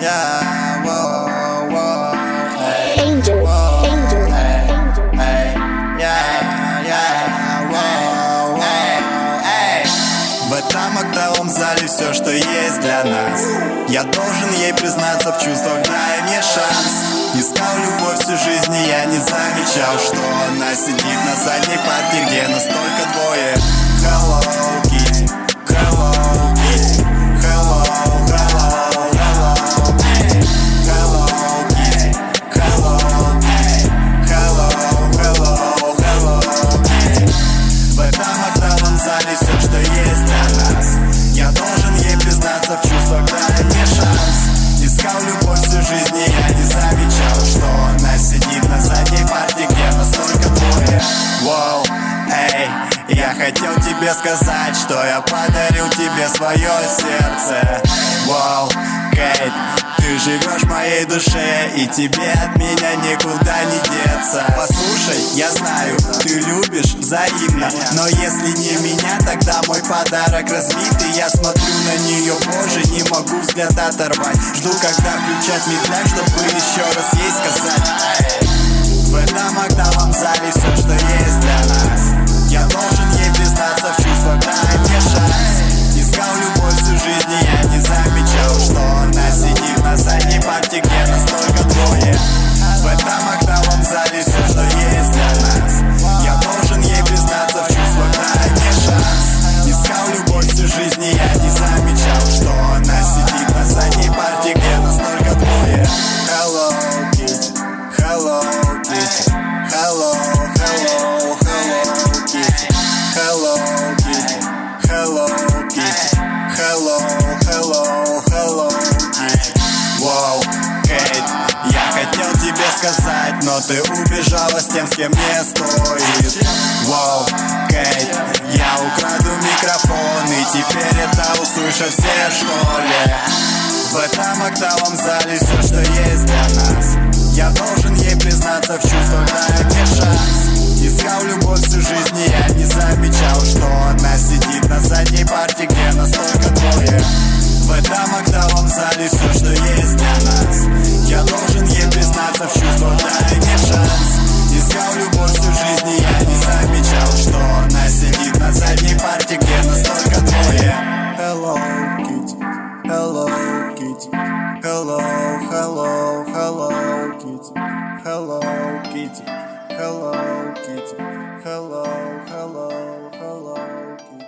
yeah, whoa, whoa, hey, Angel, whoa, angel, hey, angel. hey, yeah, yeah, whoa, whoa, hey. В этом октавом зале все, что есть для нас. Я должен ей признаться в чувствах, дай мне шанс. Искал любовь всю жизнь, и я не замечал, что она сидит на задней парте, где нас только двое. Hello, Kitty, hello, Kitty, hello, hello, hello, Kitty, hello, Kitty, hello, Kitty, hello, hello, hello, Kitty. В этом октавном зале все, что есть для нас. Я должен ей признаться в чувствах, дай мне шанс. Искал любовь всю жизнь, и я не замечал, что она сидит на задней парте, где нас только двое. Воу, эй, я хотел тебе сказать, что я подарил тебе свое сердце. Воу, Кейт, ты живешь в моей душе, и тебе от меня никуда не деться. Послушай, я знаю, ты любишь взаимно, но если не меня, тогда мой подарок разбитый. Я смотрю на нее, боже, не могу взгляд оторвать. Жду, когда включат медляк, чтобы еще раз ей сказать. В этом октавном зале все, что есть для нас. Я должен ей признаться в чувствах, дай мне шанс. Искал любовь всю жизнь, и я не замечал, что она сидит на задней парте, где нас только двое. В этом октавном зале все, что есть для нас. Я должен ей признаться в чувствах, дай мне шанс. Искал любовь всю жизнь, и я не замечал, что она сидит на задней парте, где нас только двое. Hello, Kitty, hello, Kitty, hello, hello, hello, Kitty, hello, Kitty, hello, Kitty, hello, hello, hello, Kitty. Воу, Кейт, я хотел тебе сказать, но ты убежала с тем, с кем не стоит. Воу, Кейт, я украду микрофон, и теперь это услышат все, что ли. В этом октавном зале все, что есть для нас. Я должен ей признаться в чувствах, дай мне шанс. Искал любовь всю жизнь, и я не замечал, что она сидит на задней парте, где нас только двое. В этом октавном зале все, что есть для нас. Я должен ей признаться в чувствах, дай мне шанс. Искал любовь всю жизнь, и я не замечал, что она сидит на задней парте, где нас только двое. Hello, Kitty, hello, Kitty, hello, hello, hello, Kitty, hello, Kitty, hello, Kitty, hello, hello, hello, Kitty.